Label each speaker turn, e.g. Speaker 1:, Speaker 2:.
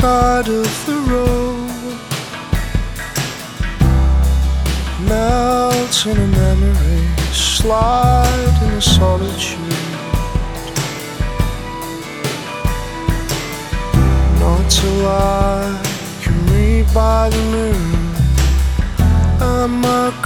Speaker 1: side of the road, melt in a memory, slide in a solitude. Not till I can read by the moon, am I